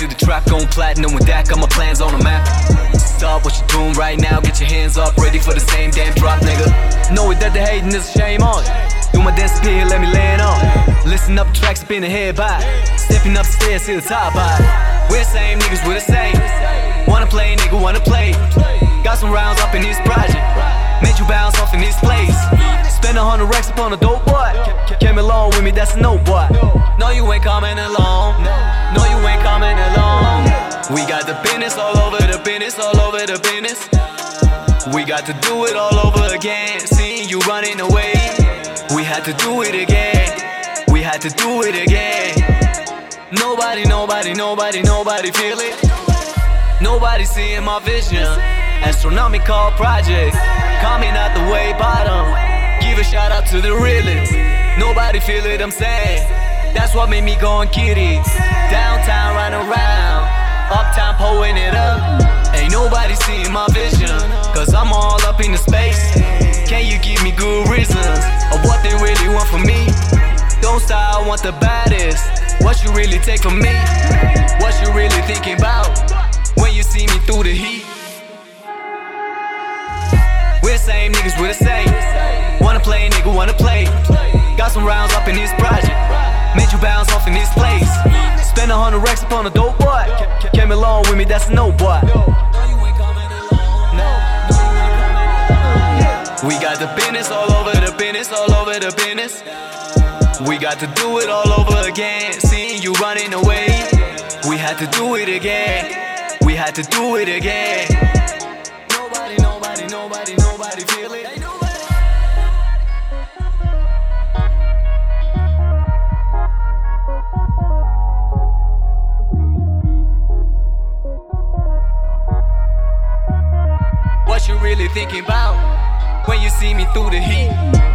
to the track on platinum. With that, got my plans on the map. Stop what you're doing right now, get your hands up, ready for the same damn drop, nigga. Know it that the hating is a shame on it. Do my dance up here, let me land on it. Listen up, tracks spin ahead by. Stepping upstairs to the top by. We're the same niggas, we're the same. Wanna play, nigga, wanna play. Got some rounds up in this project. Made you bounce off in this place. Spend 100 racks upon a dope boy. Came along with me, that's a no boy. No, you ain't coming along. No, you ain't coming along. We got the business all over the business, all over the business. We got to do it all over again. Seeing you running away. We had to do it again. We had to do it again. Nobody feel it. Nobody seeing my vision. Astronomical project. Coming out the way bottom. Give a shout out to the realest. Nobody feel it, I'm saying. That's what made me go and get it. Downtown, run around. Uptown, pulling it up. Ain't nobody seeing my vision. Cause I'm all up in the space. Can you give me good reasons of what they really want from me? Don't stop, I want the baddest. What you really take from me? What you really thinking about when you see me through the heat? We're the same niggas, we're the same. Wanna play, nigga, wanna play. Got some rounds up in this project. Made you bounce off in this place. Spend 100 racks upon a dope boy. Came along with me, that's a no boy. We got the business all over the business, all over the business. We got to do it all over again. Seeing you running away. We had to do it again. We had to do it again. Nobody feel it. What you really thinking about when you see me through the heat?